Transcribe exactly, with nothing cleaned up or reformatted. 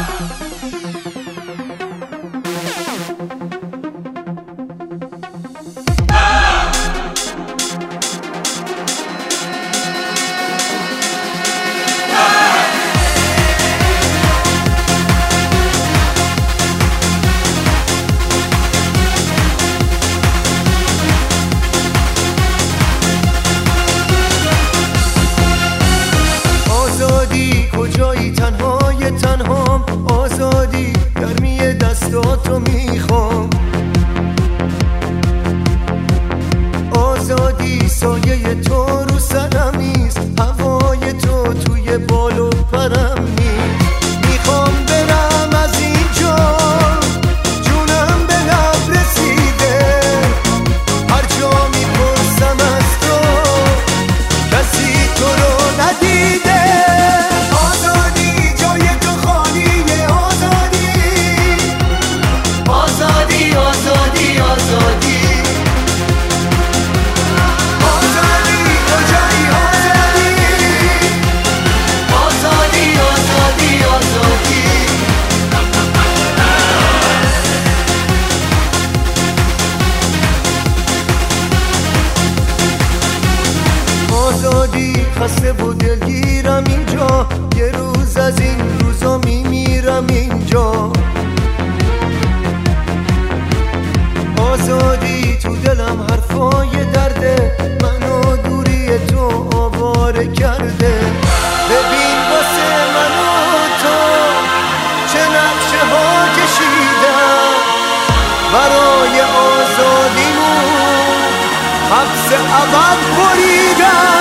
کجایی تنهای تنهام، آزادی گرمی دستاتو میخوام، آزادی سایه تو رو سرم نیست، هوای تو توی بال و پرم نیست. میخوام برم از اینجا، جونم به لب رسیده، هر جا میپرسم از تو کسی تو رو ندیده. خسته و دلگیرم اینجا، یه روز از این روزا میمیرم اینجا. آزادی تو دلم حرفای درده، منو دوری تو آواره کرده. ببین واسه منو تو چه نقشه ها کشیدم، برای آزادیمون حبس ابد بریدم.